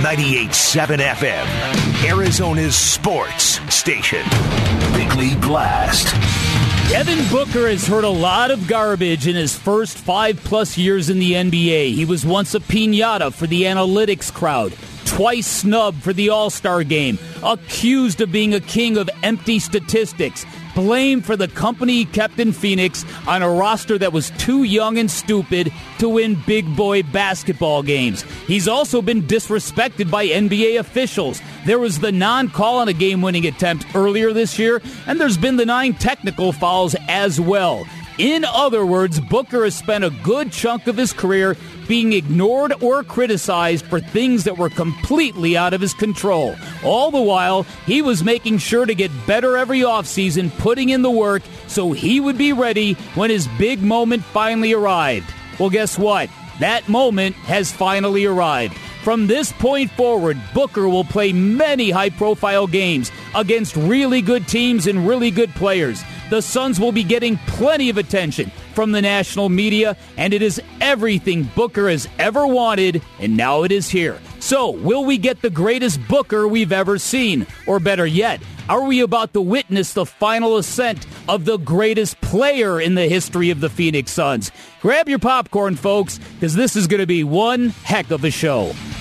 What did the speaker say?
98.7 FM, Arizona's sports station. Big League Blast. Devin Booker has heard a lot of garbage in his first 5+ years in the NBA. He was once a piñata for the analytics crowd, twice snubbed for the All-Star game, accused of being a king of empty statistics, blamed for the company he kept in Phoenix on a roster that was too young and stupid to win big boy basketball games. He's also been disrespected by NBA officials. There was the non-call on a game-winning attempt earlier this year, and there's been the 9 technical fouls as well. In other words, Booker has spent a good chunk of his career being ignored or criticized for things that were completely out of his control. All the while, he was making sure to get better every offseason, putting in the work so he would be ready when his big moment finally arrived. Well, guess what? That moment has finally arrived. From this point forward, Booker will play many high-profile games against really good teams and really good players. The Suns will be getting plenty of attention from the national media, and it is everything Booker has ever wanted, and now it is here. So, will we get the greatest Booker we've ever seen? Or better yet, are we about to witness the final ascent of the greatest player in the history of the Phoenix Suns? Grab your popcorn, folks, because this is going to be one heck of a show.